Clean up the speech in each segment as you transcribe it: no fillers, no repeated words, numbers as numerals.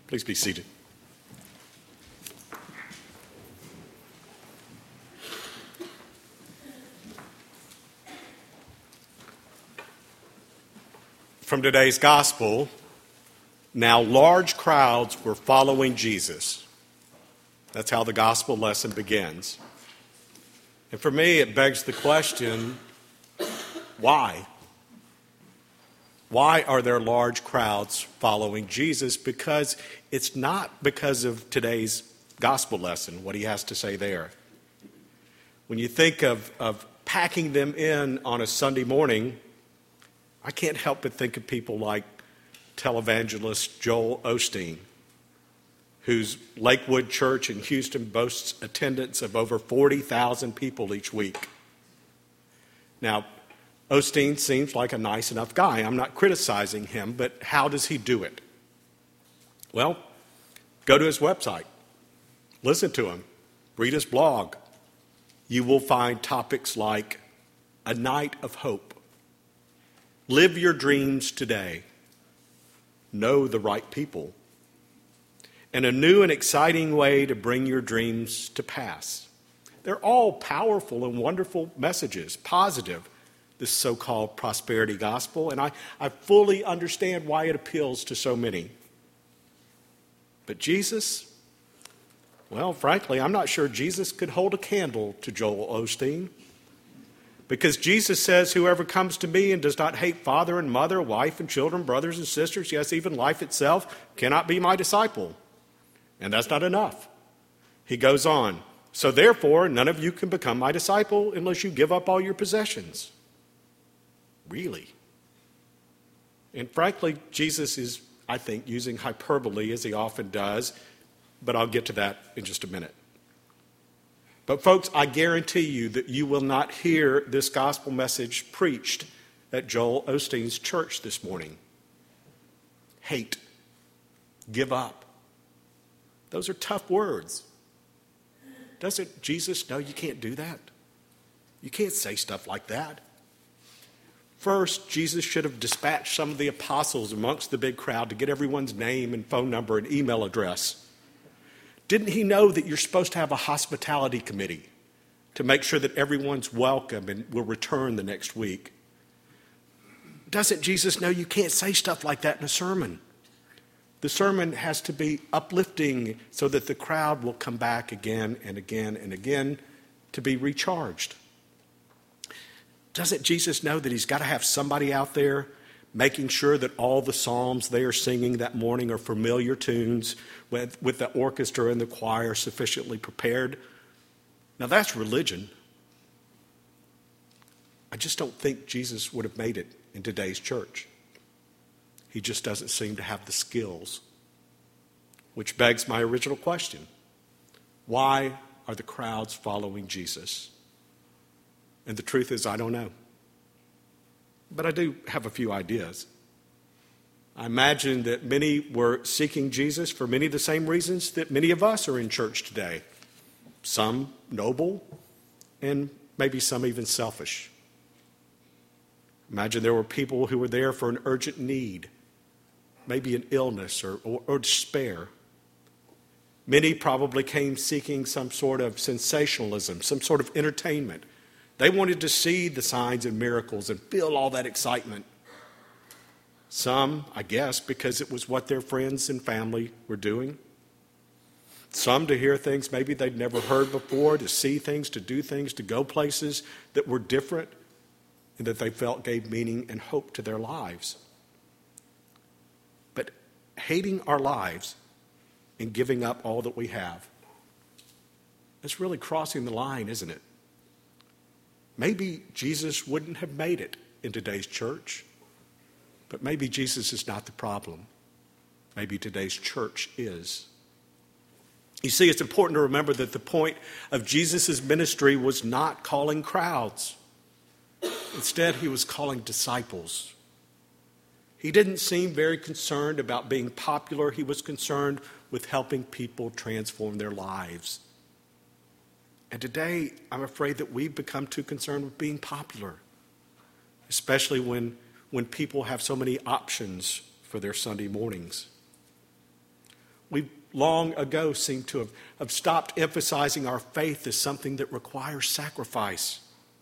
Please be seated. From today's gospel, now large crowds were following Jesus. That's how the gospel lesson begins. And for me, it begs the question, why? Why are there large crowds following Jesus? Because it's not because of today's gospel lesson, what he has to say there. When you think of packing them in on a Sunday morning, I can't help but think of people like televangelist Joel Osteen, whose Lakewood Church in Houston boasts attendance of over 40,000 people each week. Now, Osteen seems like a nice enough guy. I'm not criticizing him, but how does he do it? Well, go to his website, listen to him, read his blog. You will find topics like a night of hope, live your dreams today, know the right people, and a new and exciting way to bring your dreams to pass. They're all powerful and wonderful messages, positive, this so-called prosperity gospel, and I fully understand why it appeals to so many. But Jesus, well, frankly, I'm not sure Jesus could hold a candle to Joel Osteen. Because Jesus says, whoever comes to me and does not hate father and mother, wife and children, brothers and sisters, yes, even life itself, cannot be my disciple. And that's not enough. He goes on, so therefore, none of you can become my disciple unless you give up all your possessions. Really? And frankly, Jesus is, I think, using hyperbole as he often does, but I'll get to that in just a minute. But folks, I guarantee you that you will not hear this gospel message preached at Joel Osteen's church this morning. Hate. Give up. Those are tough words. Doesn't Jesus know you can't do that? You can't say stuff like that. First, Jesus should have dispatched some of the apostles amongst the big crowd to get everyone's name and phone number and email address. Didn't he know that you're supposed to have a hospitality committee to make sure that everyone's welcome and will return the next week? Doesn't Jesus know you can't say stuff like that in a sermon? The sermon has to be uplifting so that the crowd will come back again and again and again to be recharged. Doesn't Jesus know that he's got to have somebody out there making sure that all the psalms they are singing that morning are familiar tunes with the orchestra and the choir sufficiently prepared? Now that's religion. I just don't think Jesus would have made it in today's church. He just doesn't seem to have the skills. Which begs my original question. Why are the crowds following Jesus? And the truth is, I don't know. But I do have a few ideas. I imagine that many were seeking Jesus for many of the same reasons that many of us are in church today. Some noble, and maybe some even selfish. Imagine there were people who were there for an urgent need, maybe an illness or despair. Many probably came seeking some sort of sensationalism, some sort of entertainment. They wanted to see the signs and miracles and feel all that excitement. Some, I guess, because it was what their friends and family were doing. Some to hear things maybe they'd never heard before, to see things, to do things, to go places that were different and that they felt gave meaning and hope to their lives. But hating our lives and giving up all that we have, that's really crossing the line, isn't it? Maybe Jesus wouldn't have made it in today's church, but maybe Jesus is not the problem. Maybe today's church is. You see, it's important to remember that the point of Jesus' ministry was not calling crowds. Instead, he was calling disciples. He didn't seem very concerned about being popular. He was concerned with helping people transform their lives. And today, I'm afraid that we've become too concerned with being popular, especially when people have so many options for their Sunday mornings. We long ago seem to have stopped emphasizing our faith as something that requires sacrifice.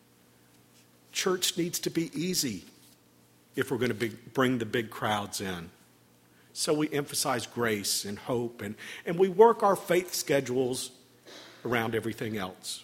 Church needs to be easy if we're going to bring the big crowds in. So we emphasize grace and hope, and we work our faith schedules around everything else.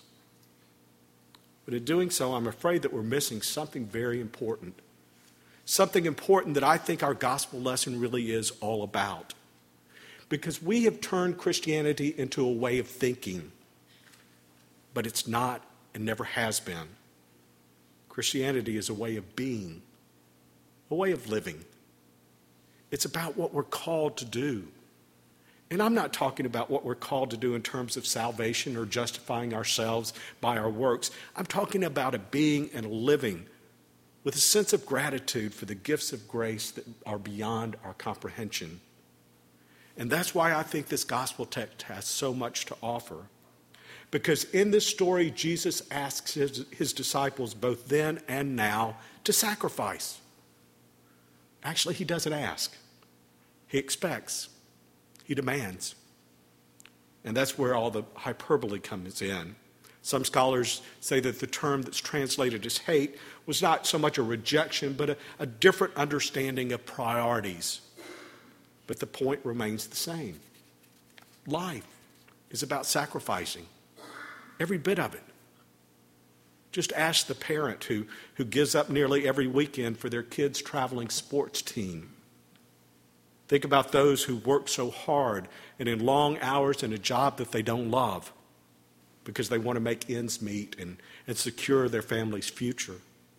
But in doing so, I'm afraid that we're missing something very important. Something important that I think our gospel lesson really is all about. Because we have turned Christianity into a way of thinking, but it's not and never has been. Christianity is a way of being, a way of living. It's about what we're called to do. And I'm not talking about what we're called to do in terms of salvation or justifying ourselves by our works. I'm talking about a being and a living with a sense of gratitude for the gifts of grace that are beyond our comprehension. And that's why I think this gospel text has so much to offer. Because in this story, Jesus asks his disciples both then and now to sacrifice. Actually, he doesn't ask. He expects. He demands. And that's where all the hyperbole comes in. Some scholars say that the term that's translated as hate was not so much a rejection, but a different understanding of priorities. But the point remains the same. Life is about sacrificing. Every bit of it. Just ask the parent who gives up nearly every weekend for their kids' traveling sports team. Think about those who work so hard and in long hours in a job that they don't love because they want to make ends meet and secure their family's future.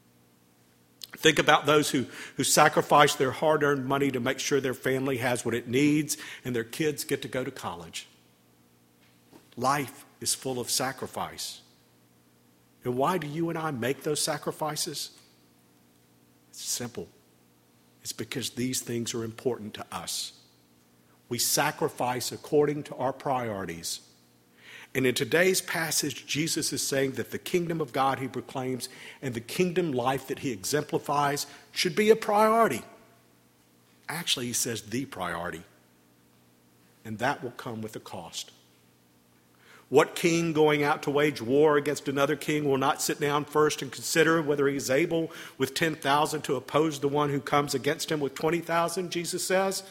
Think about those who sacrifice their hard-earned money to make sure their family has what it needs and their kids get to go to college. Life is full of sacrifice. And why do you and I make those sacrifices? It's simple. It's because these things are important to us. We sacrifice according to our priorities. And in today's passage, Jesus is saying that the kingdom of God he proclaims and the kingdom life that he exemplifies should be a priority. Actually, he says the priority. And that will come with a cost. What king going out to wage war against another king will not sit down first and consider whether he is able with 10,000 to oppose the one who comes against him with 20,000, Jesus says?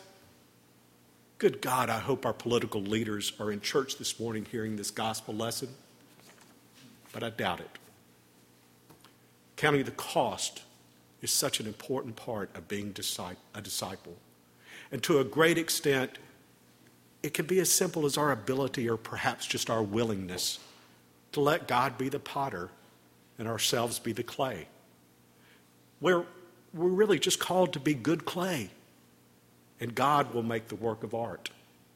Good God, I hope our political leaders are in church this morning hearing this gospel lesson, but I doubt it. Counting the cost is such an important part of being a disciple. And to a great extent, it can be as simple as our ability or perhaps just our willingness to let God be the potter and ourselves be the clay. We're really just called to be good clay, and God will make the work of art.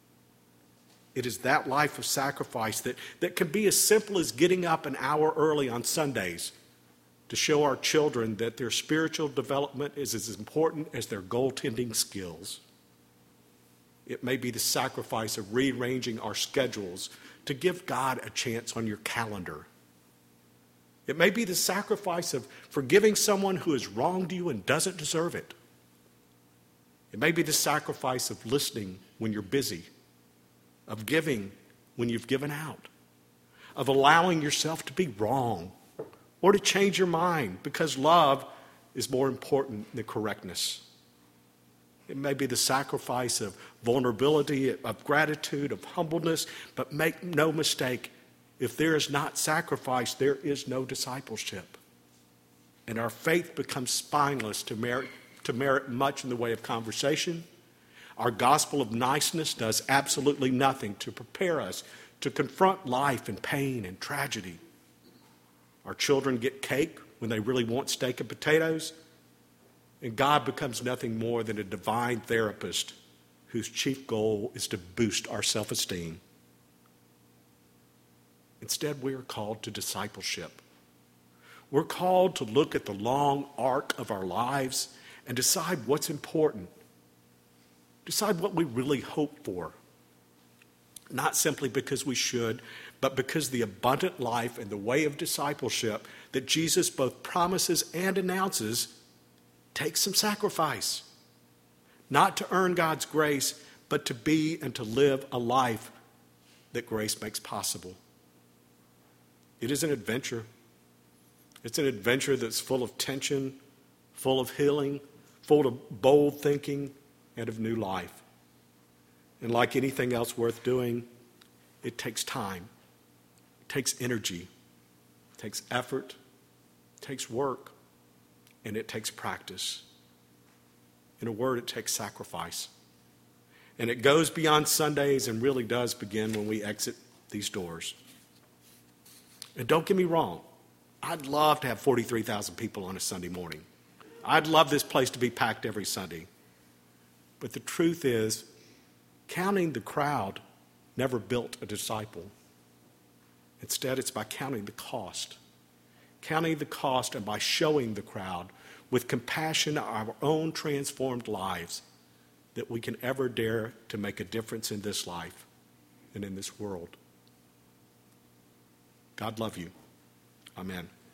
It is that life of sacrifice that can be as simple as getting up an hour early on Sundays to show our children that their spiritual development is as important as their goaltending skills. It may be the sacrifice of rearranging our schedules to give God a chance on your calendar. It may be the sacrifice of forgiving someone who has wronged you and doesn't deserve it. It may be the sacrifice of listening when you're busy, of giving when you've given out, of allowing yourself to be wrong or to change your mind because love is more important than correctness. It may be the sacrifice of vulnerability, of gratitude, of humbleness, but make no mistake, if there is not sacrifice, there is no discipleship. And our faith becomes spineless to merit much in the way of conversation. Our gospel of niceness does absolutely nothing to prepare us to confront life and pain and tragedy. Our children get cake when they really want steak and potatoes. And God becomes nothing more than a divine therapist whose chief goal is to boost our self-esteem. Instead, we are called to discipleship. We're called to look at the long arc of our lives and decide what's important. Decide what we really hope for. Not simply because we should, but because the abundant life and the way of discipleship that Jesus both promises and announces takes some sacrifice. Not to earn God's grace, but but to be and to live a life that grace makes possible. It is an adventure. It's an adventure that's full of tension, full of healing, full of bold thinking, and of new life. And like anything else worth doing, it takes time. It takes energy. It takes effort. It takes work. And it takes practice. In a word, it takes sacrifice. And it goes beyond Sundays and really does begin when we exit these doors. And don't get me wrong, I'd love to have 43,000 people on a Sunday morning. I'd love this place to be packed every Sunday. But the truth is, counting the crowd never built a disciple. Instead, it's by counting the cost. Counting the cost and by showing the crowd with compassion our own transformed lives that we can ever dare to make a difference in this life and in this world. God love you. Amen.